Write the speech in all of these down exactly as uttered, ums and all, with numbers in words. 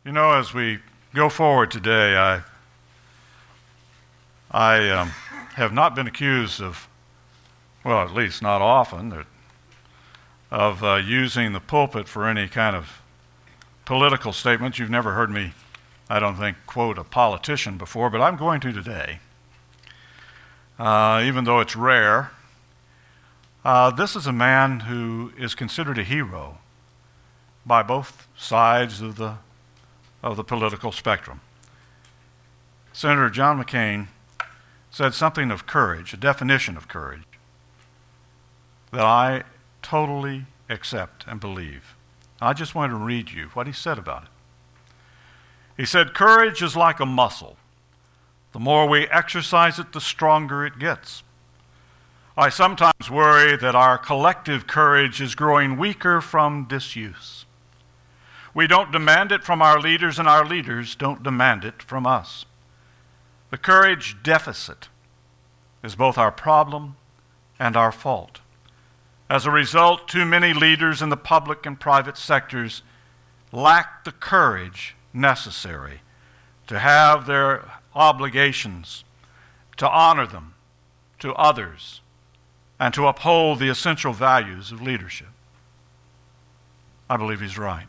You know, as we go forward today, I I um, have not been accused of, well, at least not often, that, of uh, using the pulpit for any kind of political statements. You've never heard me, I don't think, quote a politician before, but I'm going to today. Uh, even though it's rare, uh, this is a man who is considered a hero by both sides of the of the political spectrum. Senator John McCain said something of courage, a definition of courage, that I totally accept and believe. I just want to read you what he said about it. He said, "Courage is like a muscle. The more we exercise it, the stronger it gets. I sometimes worry that our collective courage is growing weaker from disuse. We don't demand it from our leaders, and our leaders don't demand it from us. The courage deficit is both our problem and our fault. As a result, too many leaders in the public and private sectors lack the courage necessary to have their obligations, to honor them to others, and to uphold the essential values of leadership." I believe he's right.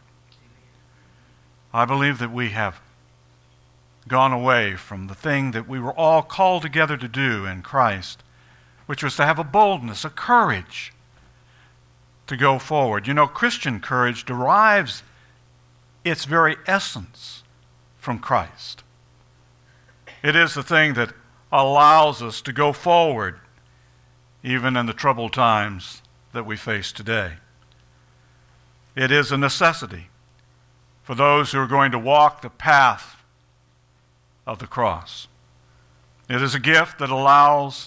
I believe that we have gone away from the thing that we were all called together to do in Christ, which was to have a boldness, a courage to go forward. You know, Christian courage derives its very essence from Christ. It is the thing that allows us to go forward even in the troubled times that we face today. It is a necessity for those who are going to walk the path of the cross. It is a gift that allows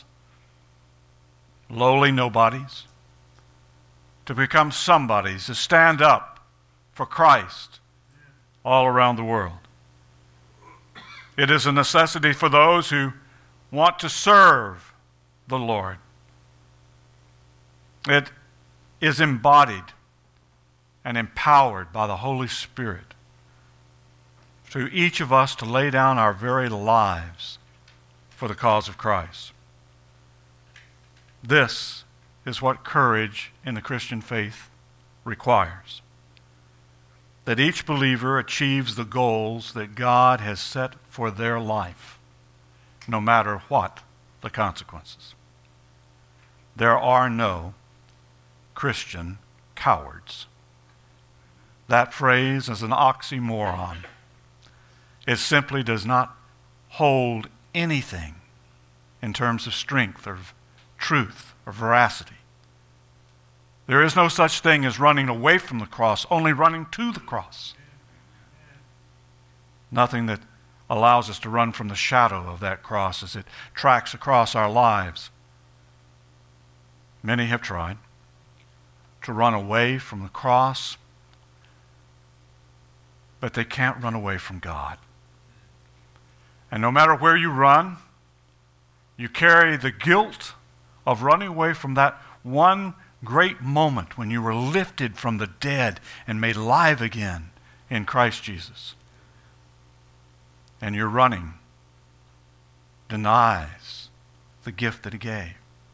lowly nobodies to become somebodies, to stand up for Christ all around the world. It is a necessity for those who want to serve the Lord. It is embodied and empowered by the Holy Spirit to each of us to lay down our very lives for the cause of Christ. This is what courage in the Christian faith requires. That each believer achieves the goals that God has set for their life, no matter what the consequences. There are no Christian cowards. That phrase is an oxymoron. It simply does not hold anything in terms of strength or truth or veracity. There is no such thing as running away from the cross, only running to the cross. Nothing that allows us to run from the shadow of that cross as it tracks across our lives. Many have tried to run away from the cross, but they can't run away from God. And no matter where you run, you carry the guilt of running away from that one great moment when you were lifted from the dead and made alive again in Christ Jesus. And your running denies the gift that he gave.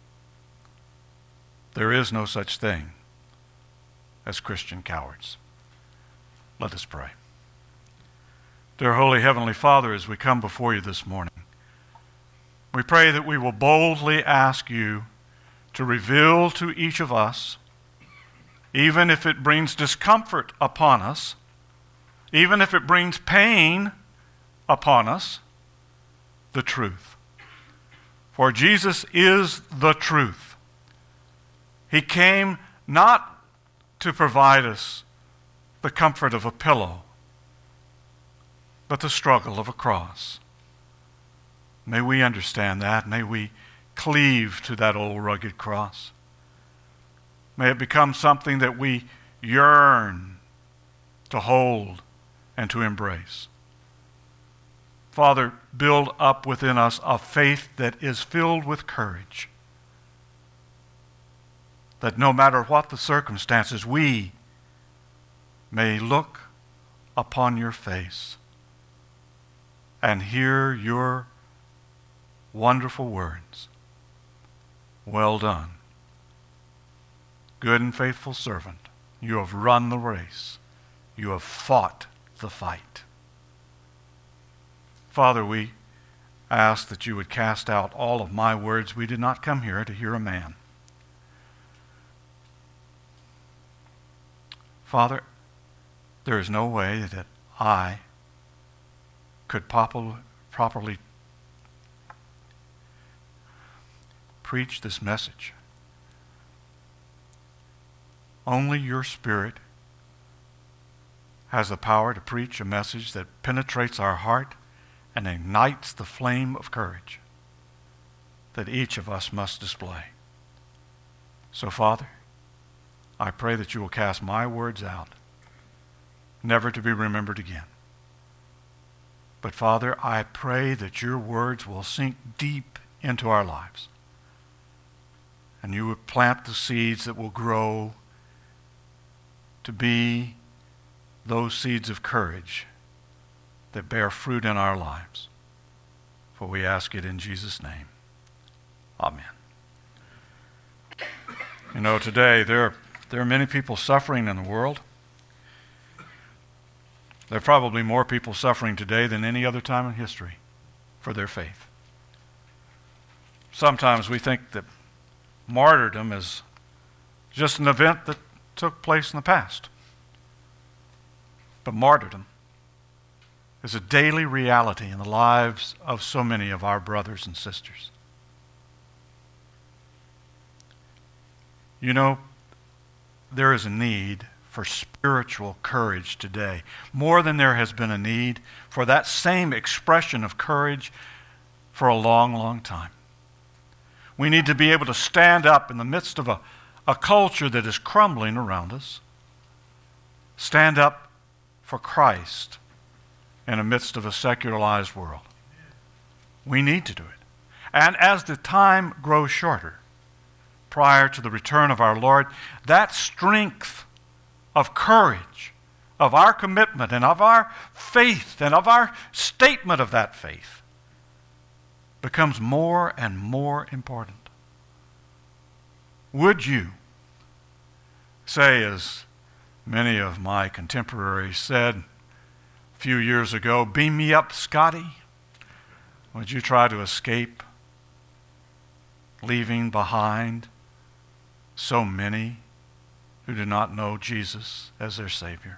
There is no such thing as Christian cowards. Let us pray. Dear Holy Heavenly Father, as we come before you this morning, we pray that we will boldly ask you to reveal to each of us, even if it brings discomfort upon us, even if it brings pain upon us, the truth. For Jesus is the truth. He came not to provide us the comfort of a pillow, but the struggle of a cross. May we understand that. May we cleave to that old rugged cross. May it become something that we yearn to hold and to embrace. Father, build up within us a faith that is filled with courage, that no matter what the circumstances, we may look upon your face and hear your wonderful words. Well done, good and faithful servant. You have run the race. You have fought the fight. Father, we ask that you would cast out all of my words. We did not come here to hear a man. Father, there is no way that I could properly, properly preach this message. Only your Spirit has the power to preach a message that penetrates our heart and ignites the flame of courage that each of us must display. So, Father, I pray that you will cast my words out, never to be remembered again. But, Father, I pray that your words will sink deep into our lives, and you would plant the seeds that will grow to be those seeds of courage that bear fruit in our lives. For we ask it in Jesus' name. Amen. You know, today there, there are many people suffering in the world. There are probably more people suffering today than any other time in history for their faith. Sometimes we think that martyrdom is just an event that took place in the past. But martyrdom is a daily reality in the lives of so many of our brothers and sisters. You know, there is a need for spiritual courage today, more than there has been a need for that same expression of courage for a long, long time. We need to be able to stand up in the midst of a, a culture that is crumbling around us. Stand up for Christ in the midst of a secularized world. We need to do it. And as the time grows shorter, prior to the return of our Lord, that strength of courage, of our commitment and of our faith and of our statement of that faith becomes more and more important. Would you say, as many of my contemporaries said a few years ago, beam me up, Scotty? Would you try to escape leaving behind so many who do not know Jesus as their Savior?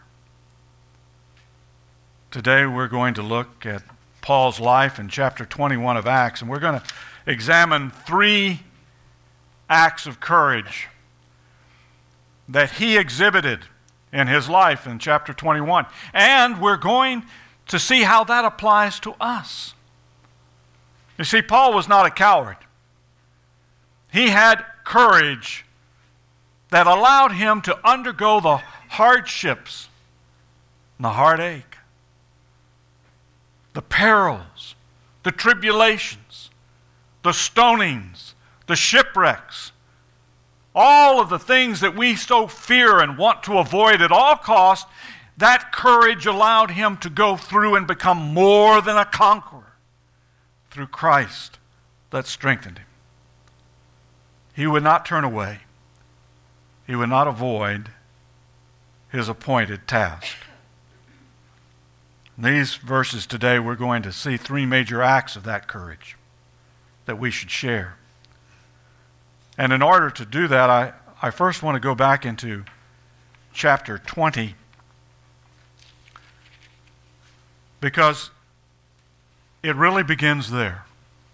Today we're going to look at Paul's life in chapter twenty-one of Acts, and we're going to examine three acts of courage that he exhibited in his life in chapter twenty-one. And we're going to see how that applies to us. You see, Paul was not a coward. He had courage that allowed him to undergo the hardships and the heartache, the perils, the tribulations, the stonings, the shipwrecks, all of the things that we so fear and want to avoid at all costs. That courage allowed him to go through and become more than a conqueror through Christ that strengthened him. He would not turn away. He would not avoid his appointed task. In these verses today, we're going to see three major acts of that courage that we should share. And in order to do that, I, I first want to go back into chapter twenty, because it really begins there.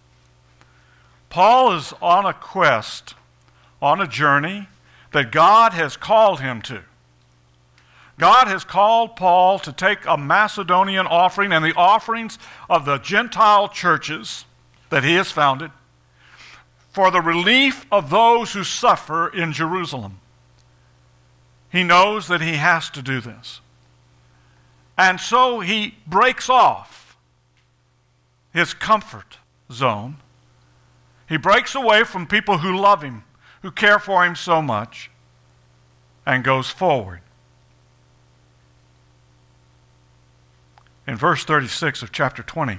Paul is on a quest, on a journey that God has called him to. God has called Paul to take a Macedonian offering and the offerings of the Gentile churches that he has founded for the relief of those who suffer in Jerusalem. He knows that he has to do this. And so he breaks off his comfort zone. He breaks away from people who love him, who care for him so much, and goes forward. In verse thirty-six of chapter twenty,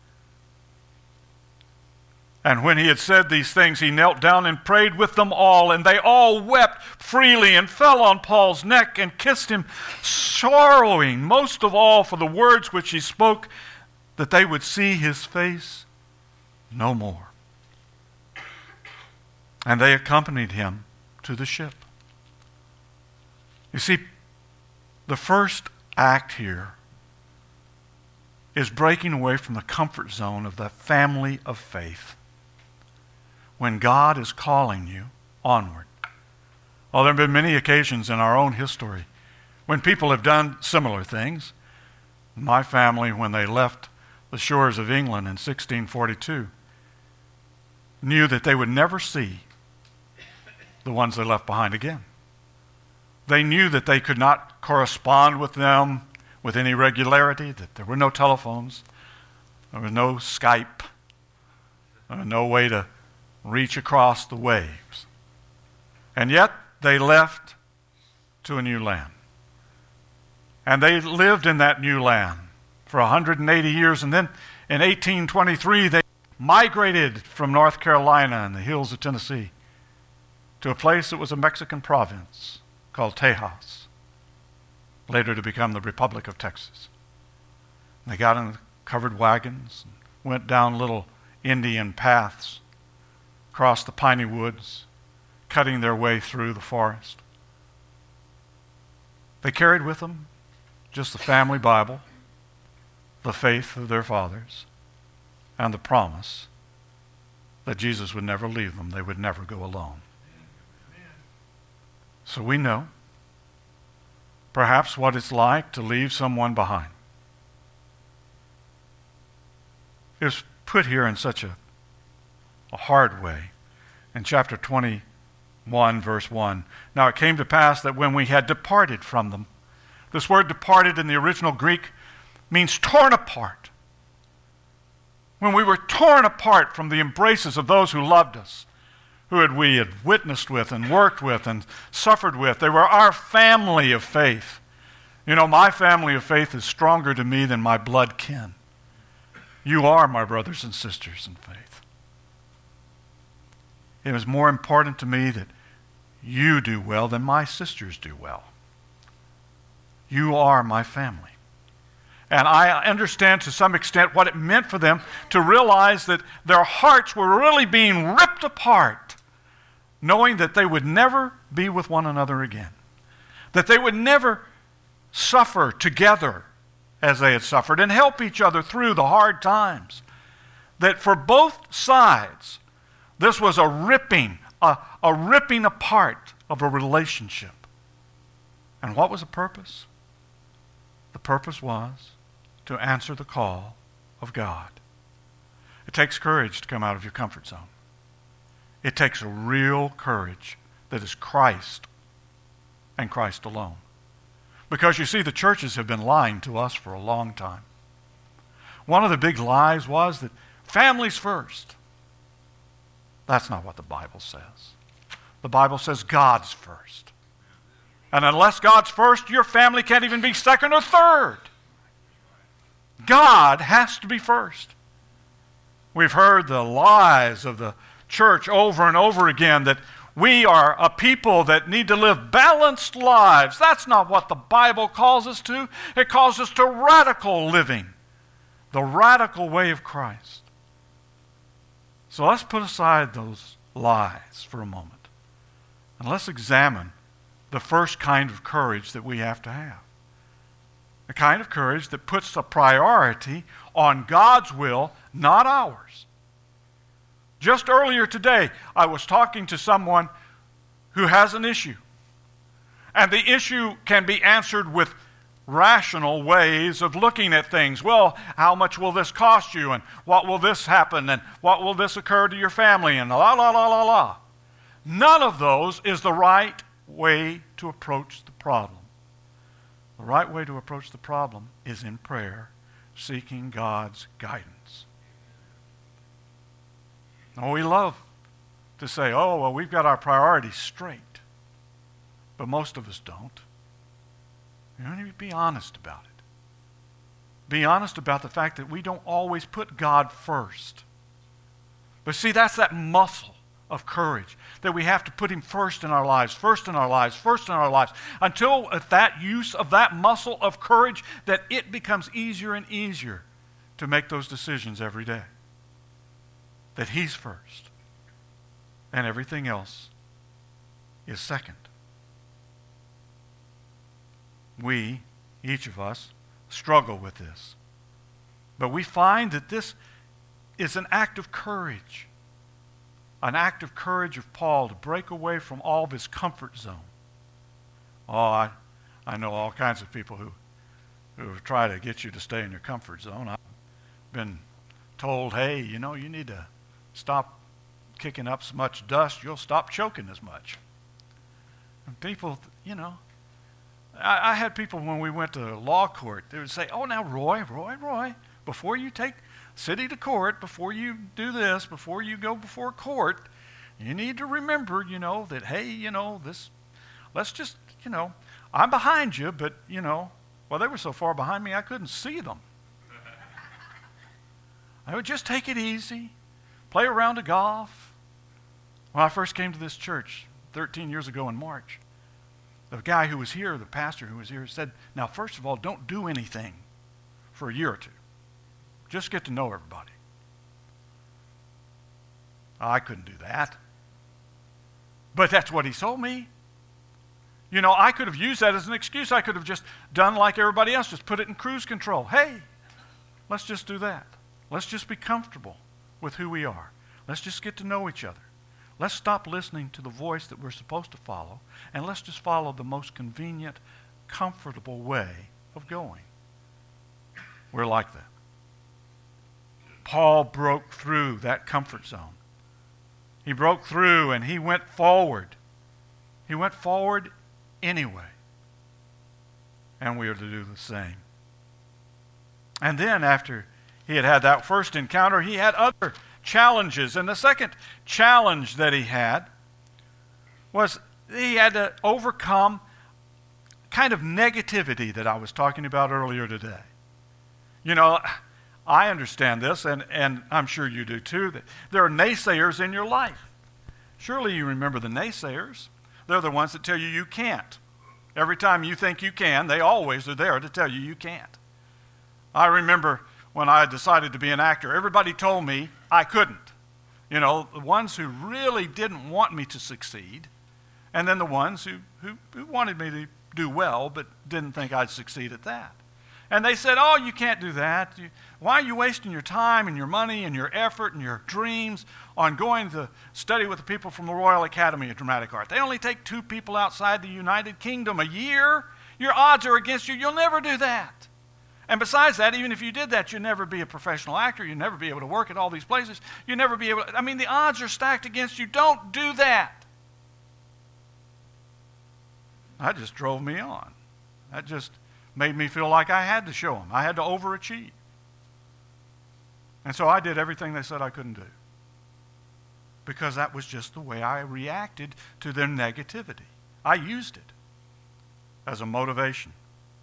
and when he had said these things, he knelt down and prayed with them all, and they all wept freely and fell on Paul's neck and kissed him, sorrowing most of all for the words which he spoke, that they would see his face no more. And they accompanied him to the ship. You see, the first act here is breaking away from the comfort zone of the family of faith. When God is calling you onward. Well, there have been many occasions in our own history when people have done similar things. My family, when they left the shores of England in sixteen forty-two, knew that they would never see the ones they left behind again. They knew that they could not correspond with them with any regularity, that there were no telephones, there was no Skype, there was no way to reach across the waves. And yet they left to a new land. And they lived in that new land for one hundred eighty years, and then in eighteen twenty-three they migrated from North Carolina and the hills of Tennessee to a place that was a Mexican province called Tejas, later to become the Republic of Texas. They got in covered wagons, and went down little Indian paths, across the piney woods, cutting their way through the forest. They carried with them just the family Bible, the faith of their fathers, and the promise that Jesus would never leave them. They would never go alone. So we know perhaps what it's like to leave someone behind. It's put here in such a, a hard way. In chapter twenty-one, verse one, now it came to pass that when we had departed from them, this word departed in the original Greek means torn apart. When we were torn apart from the embraces of those who loved us, who had we had witnessed with and worked with and suffered with. They were our family of faith. You know, my family of faith is stronger to me than my blood kin. You are my brothers and sisters in faith. It was more important to me that you do well than my sisters do well. You are my family. And I understand to some extent what it meant for them to realize that their hearts were really being ripped apart, knowing that they would never be with one another again, that they would never suffer together as they had suffered and help each other through the hard times, that for both sides, this was a ripping, a, a ripping apart of a relationship. And what was the purpose? The purpose was to answer the call of God. It takes courage to come out of your comfort zone. It takes a real courage that is Christ and Christ alone. Because you see, the churches have been lying to us for a long time. One of the big lies was that families first. That's not what the Bible says. The Bible says God's first. And unless God's first, your family can't even be second or third. God has to be first. We've heard the lies of the church over and over again that we are a people that need to live balanced lives. That's not what the Bible calls us to. It calls us to radical living, the radical way of Christ. So let's put aside those lies for a moment, and let's examine the first kind of courage that we have to have. The kind of courage that puts a priority on God's will, not ours. Just earlier today, I was talking to someone who has an issue. And the issue can be answered with rational ways of looking at things. Well, how much will this cost you? And what will this happen? And what will this occur to your family? And la, la, la, la, la. None of those is the right way to approach the problem. The right way to approach the problem is in prayer, seeking God's guidance. Oh, we love to say, oh, well, we've got our priorities straight. But most of us don't. You don't need to be honest about it. be honest about the fact that we don't always put God first. But see, that's that muscle of courage, that we have to put him first in our lives, first in our lives, first in our lives, until at that use of that muscle of courage, that it becomes easier and easier to make those decisions every day. That he's first, and everything else is second. We, each of us, struggle with this. But we find that this is an act of courage. An act of courage of Paul to break away from all of his comfort zone. Oh, I, I know all kinds of people who, who try to get you to stay in your comfort zone. I've been told, hey, you know, you need to stop kicking up so much dust, you'll stop choking as much. And people, you know, I, I had people when we went to law court, they would say, oh, now, Roy, Roy, Roy, before you take city to court, before you do this, before you go before court, you need to remember, you know, that, hey, you know, this, let's just, you know, I'm behind you, but, you know, well, they were so far behind me I couldn't see them. I would just take it easy, play a round of golf. When I first came to this church thirteen years ago in March, the guy who was here, the pastor who was here, said, now, first of all, don't do anything for a year or two. Just get to know everybody. I couldn't do that. But that's what he told me. You know, I could have used that as an excuse. I could have just done like everybody else, just put it in cruise control. Hey, let's just do that. Let's just be comfortable with who we are. Let's just get to know each other. Let's stop listening to the voice that we're supposed to follow, and let's just follow the most convenient, comfortable way of going. We're like that. Paul broke through that comfort zone. He broke through and he went forward. He went forward anyway. And we are to do the same. And then after he had had that first encounter, he had other challenges. And the second challenge that he had was he had to overcome kind of negativity that I was talking about earlier today. You know, I understand this, and, and I'm sure you do too, that there are naysayers in your life. Surely you remember the naysayers. They're the ones that tell you you can't. Every time you think you can, they always are there to tell you you can't. I remember when I decided to be an actor, everybody told me I couldn't. You know, the ones who really didn't want me to succeed, and then the ones who, who, who wanted me to do well but didn't think I'd succeed at that. And they said, oh, you can't do that. You, why are you wasting your time and your money and your effort and your dreams on going to study with the people from the Royal Academy of Dramatic Art? They only take two people outside the United Kingdom a year. Your odds are against you. You'll never do that. And besides that, even if you did that, you'd never be a professional actor. You'd never be able to work at all these places. You'd never be able to, I mean, the odds are stacked against you. Don't do that. That just drove me on. That just made me feel like I had to show them. I had to overachieve. And so I did everything they said I couldn't do. Because that was just the way I reacted to their negativity. I used it as a motivation.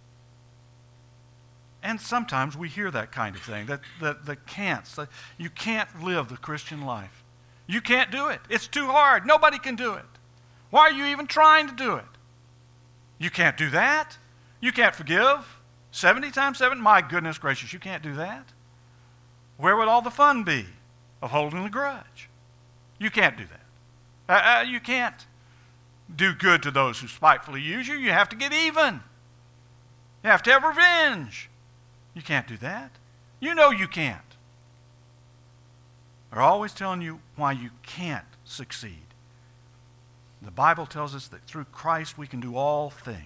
And sometimes we hear that kind of thing, that the, the can'ts. That you can't live the Christian life. You can't do it. It's too hard. Nobody can do it. Why are you even trying to do it? You can't do that. You can't forgive seventy times seven? My goodness gracious, you can't do that. Where would all the fun be of holding a grudge? You can't do that. Uh, uh, you can't do good to those who spitefully use you. You have to get even. You have to have revenge. You can't do that. You know you can't. They're always telling you why you can't succeed. The Bible tells us that through Christ we can do all things.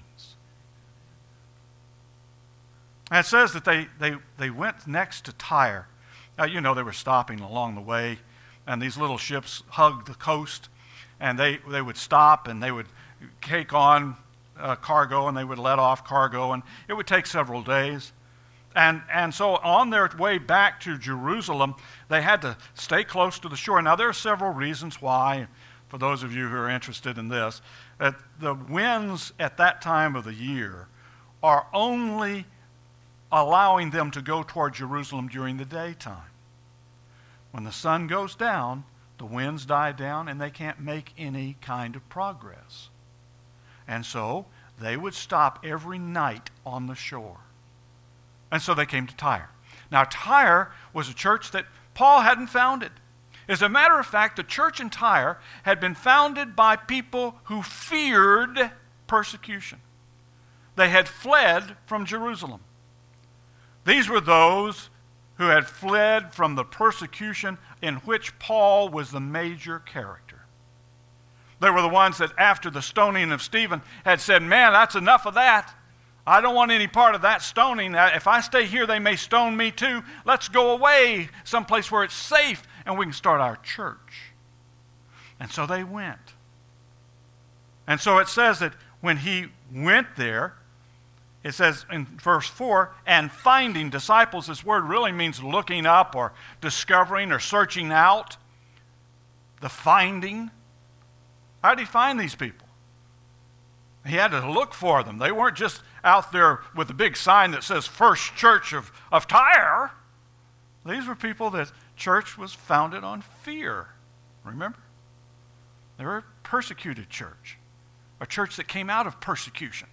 And it says that they, they, they went next to Tyre. Now, you know, they were stopping along the way, and these little ships hugged the coast, and they, they would stop, and they would take on uh, cargo, and they would let off cargo, and it would take several days. And, and so on their way back to Jerusalem, they had to stay close to the shore. Now, there are several reasons why, for those of you who are interested in this, that the winds at that time of the year are only allowing them to go toward Jerusalem during the daytime. When the sun goes down, the winds die down and they can't make any kind of progress. And so they would stop every night on the shore. And so they came to Tyre. Now, Tyre was a church that Paul hadn't founded. As a matter of fact, the church in Tyre had been founded by people who feared persecution. They had fled from Jerusalem. These were those who had fled from the persecution in which Paul was the major character. They were the ones that after the stoning of Stephen had said, man, that's enough of that. I don't want any part of that stoning. If I stay here, they may stone me too. Let's go away someplace where it's safe and we can start our church. And so they went. And so it says that when he went there, it says in verse four, and finding disciples, this word really means looking up or discovering or searching out. The finding. How did he find these people? He had to look for them. They weren't just out there with a big sign that says First Church of, of Tyre. These were people that church was founded on fear. Remember? They were a persecuted church. A church that came out of persecution.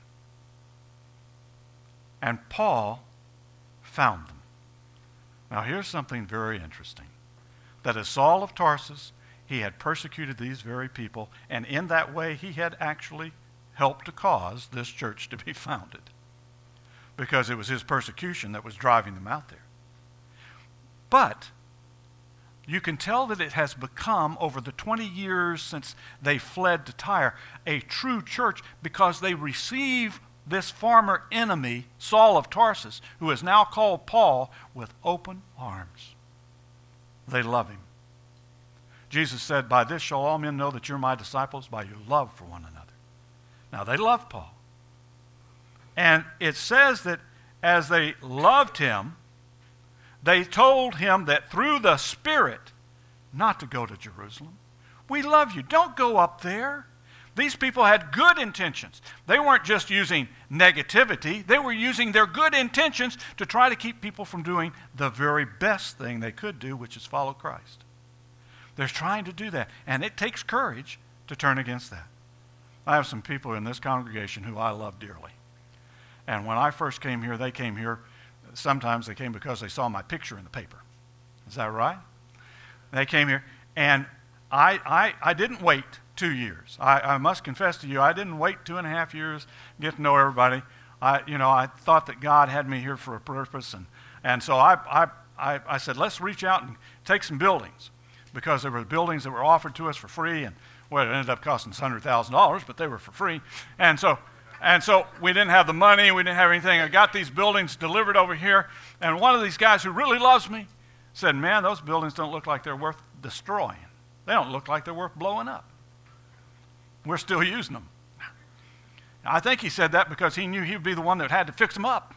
And Paul found them. Now here's something very interesting. That as Saul of Tarsus, he had persecuted these very people, and in that way he had actually helped to cause this church to be founded. Because it was his persecution that was driving them out there. But you can tell that it has become, over the twenty years since they fled to Tyre, a true church because they receive this former enemy, Saul of Tarsus, who is now called Paul, with open arms. They love him. Jesus said, by this shall all men know that you're my disciples, by your love for one another. Now, they loved Paul. And it says that as they loved him, they told him that through the Spirit not to go to Jerusalem. We love you. Don't go up there. These people had good intentions. They weren't just using negativity. They were using their good intentions to try to keep people from doing the very best thing they could do, which is follow Christ. They're trying to do that. And it takes courage to turn against that. I have some people in this congregation who I love dearly. And when I first came here, they came here. Sometimes they came because they saw my picture in the paper. Is that right? They came here. And I, I, I didn't wait two years. I, I must confess to you, I didn't wait two and a half years to get to know everybody. I, you know, I thought that God had me here for a purpose. And, and so I, I, I, I said, let's reach out and take some buildings. Because there were buildings that were offered to us for free. And well, it ended up costing us one hundred thousand dollars, but they were for free. And so and so we didn't have the money. We didn't have anything. I got these buildings delivered over here. And one of these guys who really loves me said, man, those buildings don't look like they're worth destroying. They don't look like they're worth blowing up. We're still using them. I think he said that because he knew he would be the one that had to fix them up.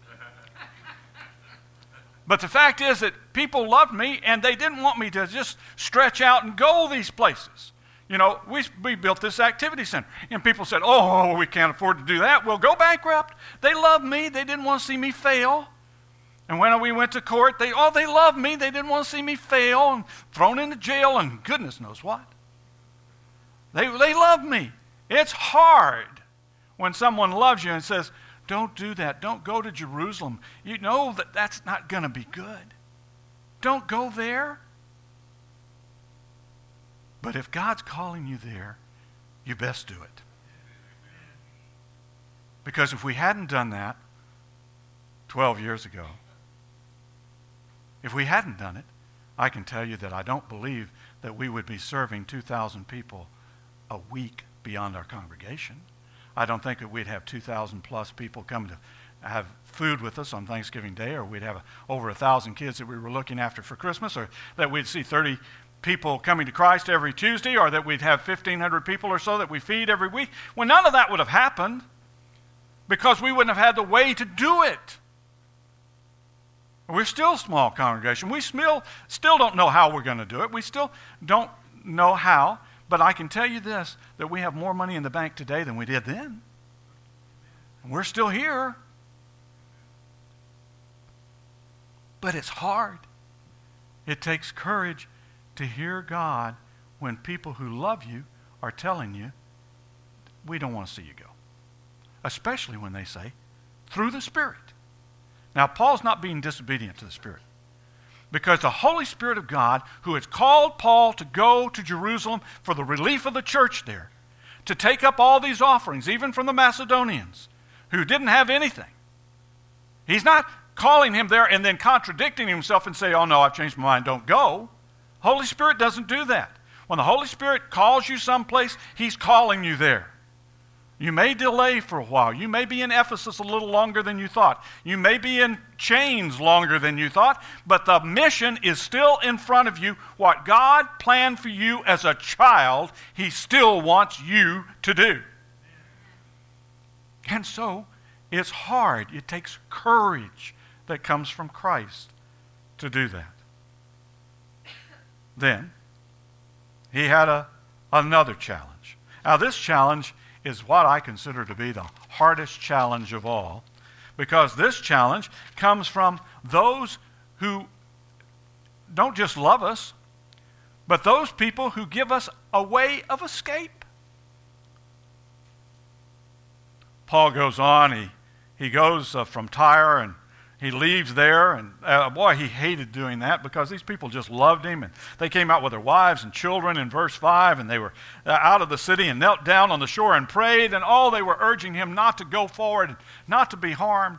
But the fact is that people loved me, and they didn't want me to just stretch out and go these places. You know, we, we built this activity center, and people said, oh, we can't afford to do that. We'll go bankrupt. They loved me. They didn't want to see me fail. And when we went to court, they, oh, they loved me. They didn't want to see me fail and thrown into jail and goodness knows what. They, they loved me. It's hard when someone loves you and says, don't do that. Don't go to Jerusalem. You know that that's not going to be good. Don't go there. But if God's calling you there, you best do it. Because if we hadn't done that twelve years ago, if we hadn't done it, I can tell you that I don't believe that we would be serving two thousand people a week beyond our congregation. I don't think that we'd have two thousand plus people come to have food with us on Thanksgiving Day, or we'd have a, over one thousand kids that we were looking after for Christmas, or that we'd see thirty people coming to Christ every Tuesday, or that we'd have fifteen hundred people or so that we feed every week. Well, none of that would have happened because we wouldn't have had the way to do it. We're still a small congregation. We still, still don't know how we're going to do it. We still don't know how. But I can tell you this, that we have more money in the bank today than we did then. And we're still here. But it's hard. It takes courage to hear God when people who love you are telling you, we don't want to see you go. Especially when they say, through the Spirit. Now, Paul's not being disobedient to the Spirit. Because the Holy Spirit of God, who has called Paul to go to Jerusalem for the relief of the church there, to take up all these offerings, even from the Macedonians, who didn't have anything. He's not calling him there and then contradicting himself and say, oh no, I've changed my mind, don't go. Holy Spirit doesn't do that. When the Holy Spirit calls you someplace, he's calling you there. You may delay for a while. You may be in Ephesus a little longer than you thought. You may be in chains longer than you thought, but the mission is still in front of you. What God planned for you as a child, he still wants you to do. And so, it's hard. It takes courage that comes from Christ to do that. Then, he had a, another challenge. Now, this challenge is what I consider to be the hardest challenge of all, because this challenge comes from those who don't just love us, but those people who give us a way of escape. Paul goes on, he, he goes uh, from Tyre and he leaves there, and uh, boy, he hated doing that because these people just loved him, and they came out with their wives and children in verse five, and they were uh, out of the city and knelt down on the shore and prayed, and all they were urging him not to go forward, and not to be harmed.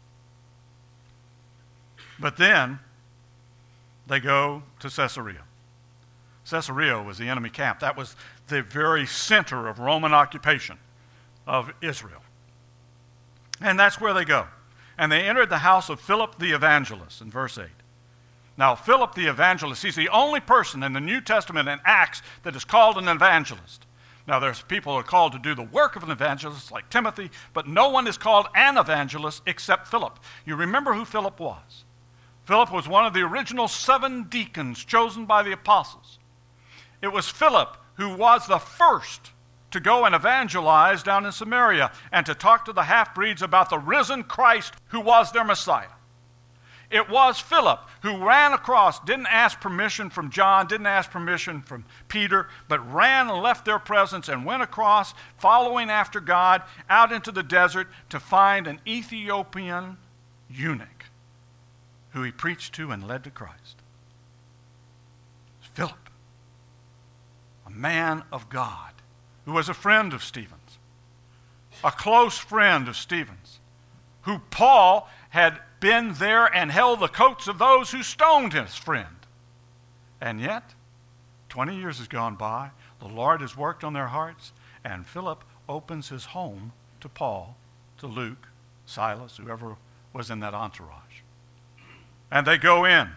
But then they go to Caesarea. Caesarea was the enemy camp. That was the very center of Roman occupation of Israel. And that's where they go. And they entered the house of Philip the evangelist in verse eight. Now, Philip the evangelist, he's the only person in the New Testament in Acts that is called an evangelist. Now, there's people who are called to do the work of an evangelist, like Timothy, but no one is called an evangelist except Philip. You remember who Philip was. Philip was one of the original seven deacons chosen by the apostles. It was Philip who was the first to go and evangelize down in Samaria and to talk to the half-breeds about the risen Christ who was their Messiah. It was Philip who ran across, didn't ask permission from John, didn't ask permission from Peter, but ran and left their presence and went across, following after God, out into the desert to find an Ethiopian eunuch who he preached to and led to Christ. Philip, a man of God, who was a friend of Stephen's, a close friend of Stephen's, who Paul had been there and held the coats of those who stoned his friend. And yet, twenty years has gone by, the Lord has worked on their hearts, and Philip opens his home to Paul, to Luke, Silas, whoever was in that entourage. And they go in.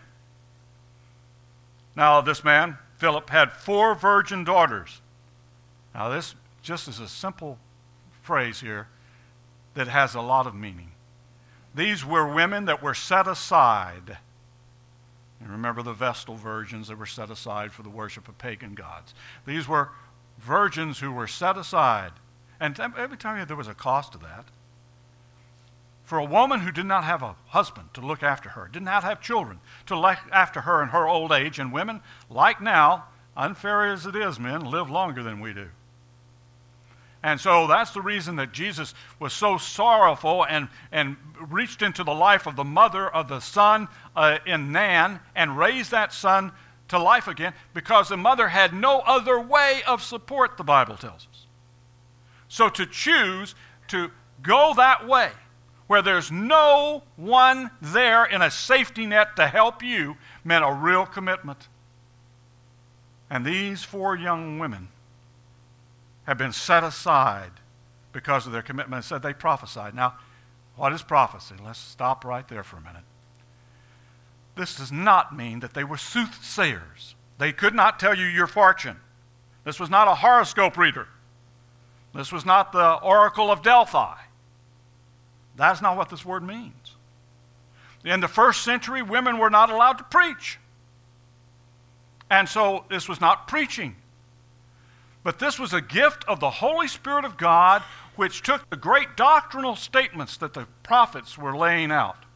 Now, this man, Philip, had four virgin daughters. Now, this just is a simple phrase here that has a lot of meaning. These were women that were set aside. You remember the Vestal virgins that were set aside for the worship of pagan gods. These were virgins who were set aside. And every time there was a cost to that. For a woman who did not have a husband to look after her, did not have children to look after her in her old age, and women, like now, unfair as it is, men, live longer than we do. And so that's the reason that Jesus was so sorrowful and, and reached into the life of the mother of the son uh, in Nan and raised that son to life again, because the mother had no other way of support, the Bible tells us. So to choose to go that way, where there's no one there in a safety net to help you, meant a real commitment. And these four young women have been set aside because of their commitment. It said they prophesied. Now, what is prophecy? Let's stop right there for a minute. This does not mean that they were soothsayers. They could not tell you your fortune. This was not a horoscope reader. This was not the Oracle of Delphi. That's not what this word means. In the first century, women were not allowed to preach. And so this was not preaching. But this was a gift of the Holy Spirit of God, which took the great doctrinal statements that the prophets were laying out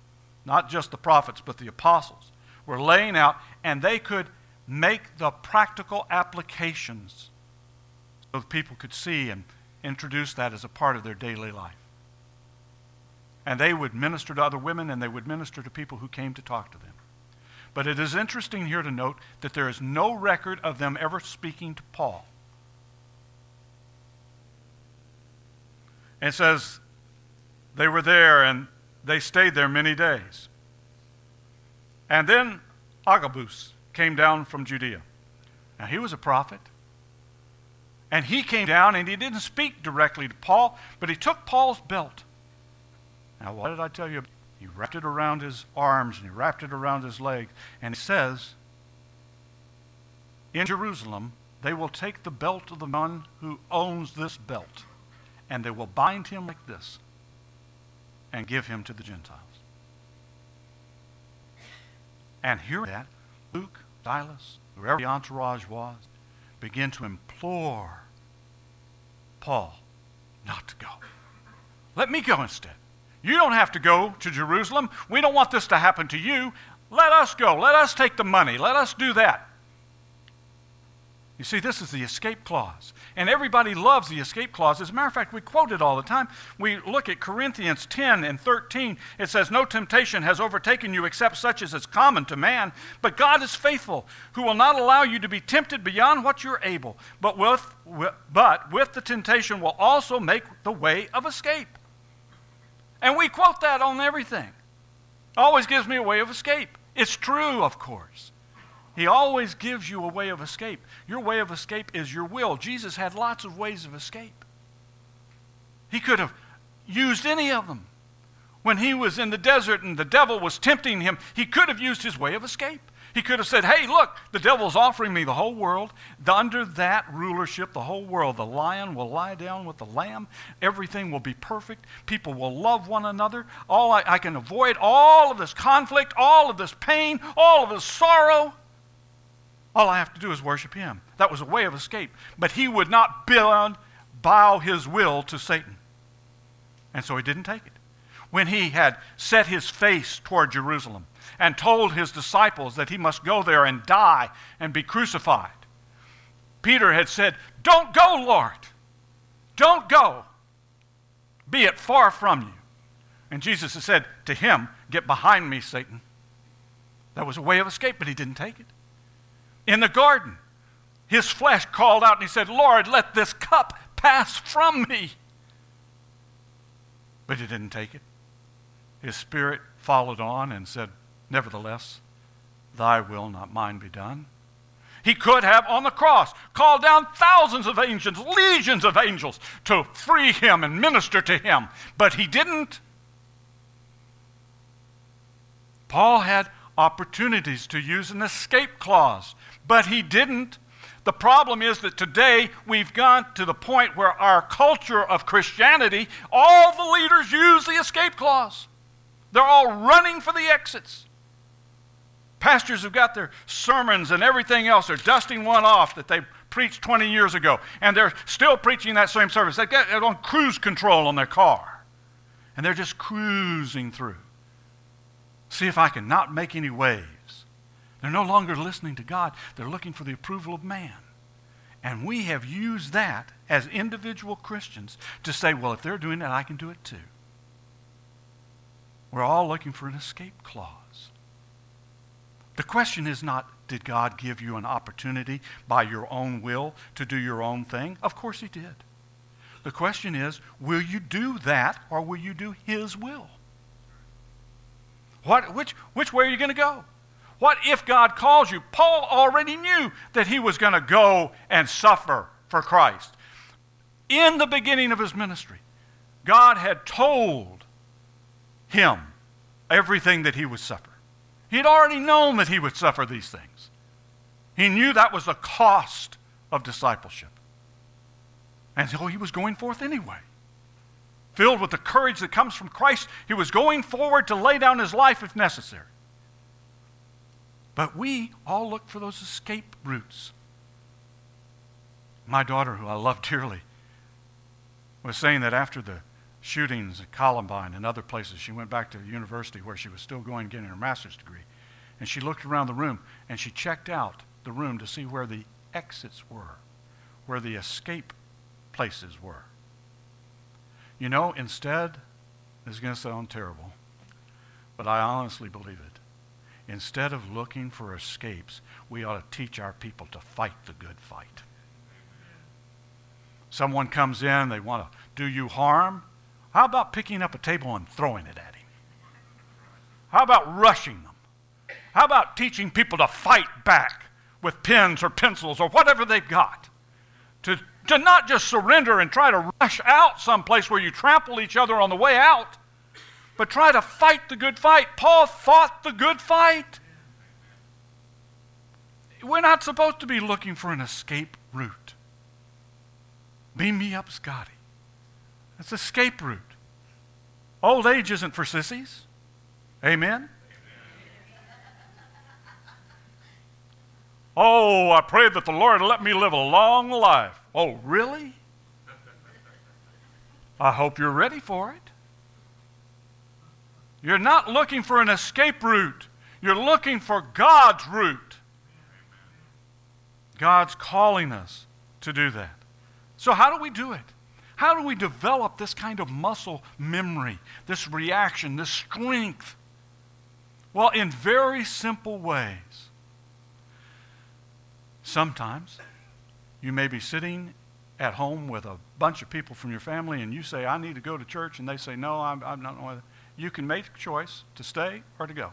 not just the prophets, but the apostles, were laying out, and they could make the practical applications so that people could see and introduce that as a part of their daily life. And they would minister to other women, and they would minister to people who came to talk to them. But it is interesting here to note that there is no record of them ever speaking to Paul. And it says they were there and they stayed there many days. And then Agabus came down from Judea. Now he was a prophet. And he came down and he didn't speak directly to Paul, but he took Paul's belt. Now what did I tell you? He wrapped it around his arms and he wrapped it around his legs. And he says, in Jerusalem, they will take the belt of the one who owns this belt, and they will bind him like this and give him to the Gentiles. And hearing that, Luke, Silas, whoever the entourage was, began to implore Paul not to go. Let me go instead. You don't have to go to Jerusalem. We don't want this to happen to you. Let us go. Let us take the money. Let us do that. You see, this is the escape clause. And everybody loves the escape clause. As a matter of fact, we quote it all the time. We look at Corinthians ten and thirteen. It says, no temptation has overtaken you except such as is common to man. But God is faithful, who will not allow you to be tempted beyond what you're able. But with, but with the temptation will also make the way of escape. And we quote that on everything. Always gives me a way of escape. It's true, of course. He always gives you a way of escape. Your way of escape is your will. Jesus had lots of ways of escape. He could have used any of them. When he was in the desert and the devil was tempting him, he could have used his way of escape. He could have said, hey, look, the devil's offering me the whole world. Under that rulership, the whole world, the lion will lie down with the lamb. Everything will be perfect. People will love one another. All I, I can avoid all of this conflict, all of this pain, all of this sorrow. All I have to do is worship him. That was a way of escape. But he would not bend, bow his will to Satan. And so he didn't take it. When he had set his face toward Jerusalem and told his disciples that he must go there and die and be crucified, Peter had said, don't go, Lord. Don't go. Be it far from you. And Jesus had said to him, get behind me, Satan. That was a way of escape, but he didn't take it. In the garden, his flesh called out and he said, Lord, let this cup pass from me. But he didn't take it. His spirit followed on and said, nevertheless, thy will, not mine, be done. He could have, on the cross, called down thousands of angels, legions of angels, to free him and minister to him. But he didn't. Paul had opportunities to use an escape clause, but he didn't. The problem is that today we've gone to the point where our culture of Christianity, all the leaders use the escape clause. They're all running for the exits. Pastors have got their sermons and everything else. They're dusting one off that they preached twenty years ago, and they're still preaching that same service. They've got it on cruise control on their car, and they're just cruising through. See if I can not make any waves. They're no longer listening to God. They're looking for the approval of man. And we have used that as individual Christians to say, well, if they're doing it, I can do it too. We're all looking for an escape clause. The question is not, did God give you an opportunity by your own will to do your own thing? Of course he did. The question is, will you do that or will you do his will? What, which, which way are you going to go? What if God calls you? Paul already knew that he was going to go and suffer for Christ. In the beginning of his ministry, God had told him everything that he would suffer. He had already known that he would suffer these things. He knew that was the cost of discipleship. And so he was going forth anyway. Filled with the courage that comes from Christ, he was going forward to lay down his life if necessary. But we all look for those escape routes. My daughter, who I love dearly, was saying that after the shootings at Columbine and other places. She went back to university where she was still going getting her master's degree. And she looked around the room and she checked out the room to see where the exits were, where the escape places were. You know, instead, this is going to sound terrible, but I honestly believe it. Instead of looking for escapes, we ought to teach our people to fight the good fight. Someone comes in, they want to do you harm. How about picking up a table and throwing it at him? How about rushing them? How about teaching people to fight back with pens or pencils or whatever they've got? To, to not just surrender and try to rush out someplace where you trample each other on the way out, but try to fight the good fight. Paul fought the good fight. We're not supposed to be looking for an escape route. Beam me up, Scotty. That's escape route. Old age isn't for sissies. Amen? Oh, I pray that the Lord let me live a long life. Oh, really? I hope you're ready for it. You're not looking for an escape route. You're looking for God's route. God's calling us to do that. So how do we do it? How do we develop this kind of muscle memory, this reaction, this strength? Well, in very simple ways. Sometimes you may be sitting at home with a bunch of people from your family and you say, I need to go to church, and they say, no, I'm, I'm not going. You can make a choice to stay or to go.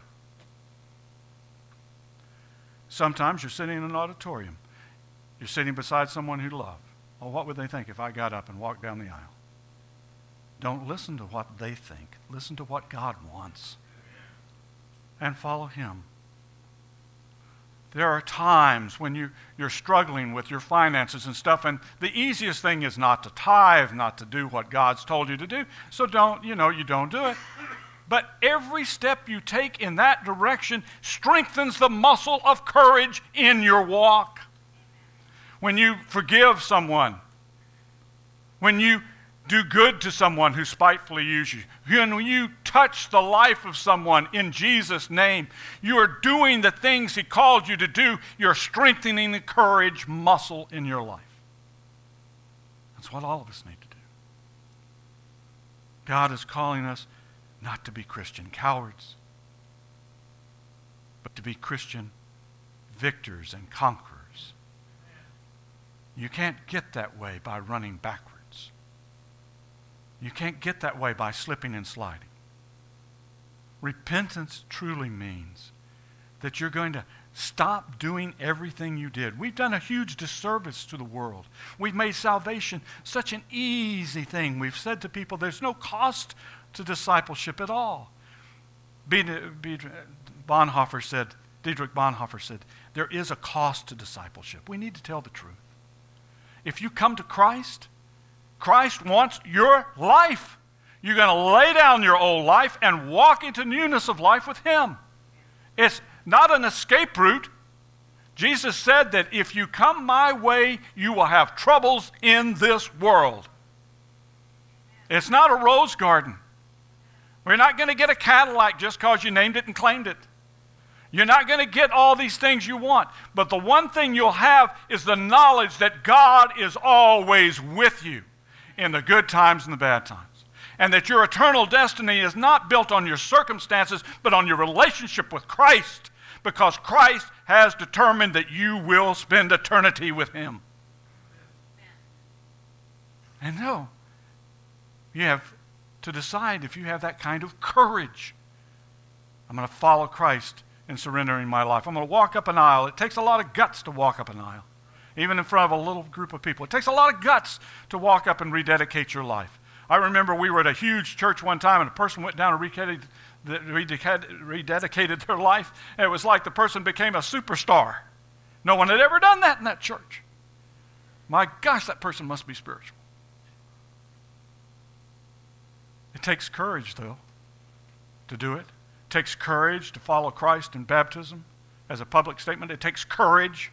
Sometimes you're sitting in an auditorium. You're sitting beside someone you love. Well, what would they think if I got up and walked down the aisle? Don't listen to what they think. Listen to what God wants. And follow Him. There are times when you, you're struggling with your finances and stuff, and the easiest thing is not to tithe, not to do what God's told you to do. So don't, you know, you don't do it. But every step you take in that direction strengthens the muscle of courage in your walk. When you forgive someone, when you do good to someone who spitefully uses you, when you touch the life of someone in Jesus' name, you are doing the things He called you to do. You're strengthening the courage muscle in your life. That's what all of us need to do. God is calling us not to be Christian cowards, but to be Christian victors and conquerors. You can't get that way by running backwards. You can't get that way by slipping and sliding. Repentance truly means that you're going to stop doing everything you did. We've done a huge disservice to the world. We've made salvation such an easy thing. We've said to people there's no cost to discipleship at all. Bonhoeffer said, Dietrich Bonhoeffer said, there is a cost to discipleship. We need to tell the truth. If you come to Christ, Christ wants your life. You're going to lay down your old life and walk into newness of life with Him. It's not an escape route. Jesus said that if you come my way, you will have troubles in this world. It's not a rose garden. We're not going to get a Cadillac just because you named it and claimed it. You're not going to get all these things you want. But the one thing you'll have is the knowledge that God is always with you in the good times and the bad times. And that your eternal destiny is not built on your circumstances, but on your relationship with Christ. Because Christ has determined that you will spend eternity with Him. And no, you have to decide if you have that kind of courage. I'm going to follow Christ in surrendering my life. I'm going to walk up an aisle. It takes a lot of guts to walk up an aisle, even in front of a little group of people. It takes a lot of guts to walk up and rededicate your life. I remember we were at a huge church one time, and a person went down and rededicated their life, and it was like the person became a superstar. No one had ever done that in that church. My gosh, that person must be spiritual. It takes courage, though, to do it. It takes courage to follow Christ in baptism as a public statement. It takes courage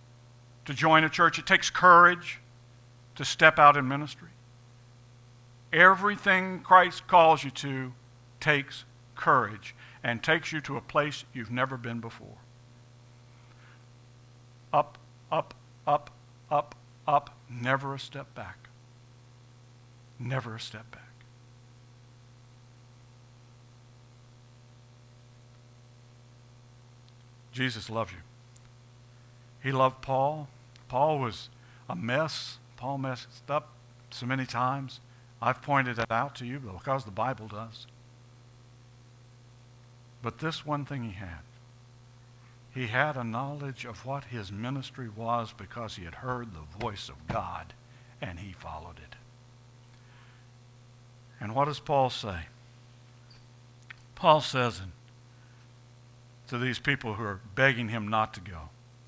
to join a church. It takes courage to step out in ministry. Everything Christ calls you to takes courage and takes you to a place you've never been before. Up, up, up, up, up, never a step back. Never a step back. Jesus loves you. He loved Paul. Paul was a mess. Paul messed up so many times. I've pointed it out to you because the Bible does. But this one thing he had. He had a knowledge of what his ministry was because he had heard the voice of God and he followed it. And what does Paul say? Paul says in, to these people who are begging him not to go,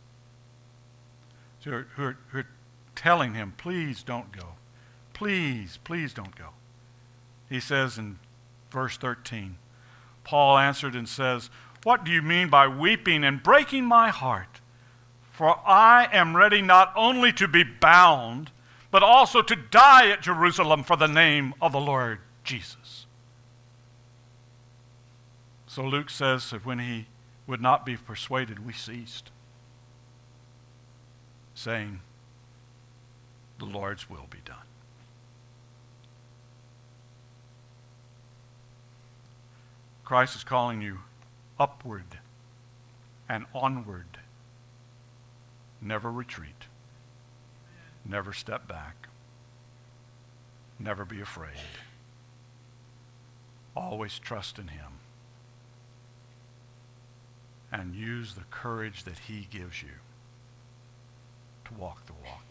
who are, who are, who are telling him, please don't go. Please, please don't go. He says in verse thirteen, Paul answered and says, what do you mean by weeping and breaking my heart? For I am ready not only to be bound, but also to die at Jerusalem for the name of the Lord Jesus. So Luke says that when he would not be persuaded, we ceased, saying, the Lord's will be done. Christ is calling you upward and onward. Never retreat. Never step back. Never be afraid. Always trust in him. And use the courage that he gives you to walk the walk.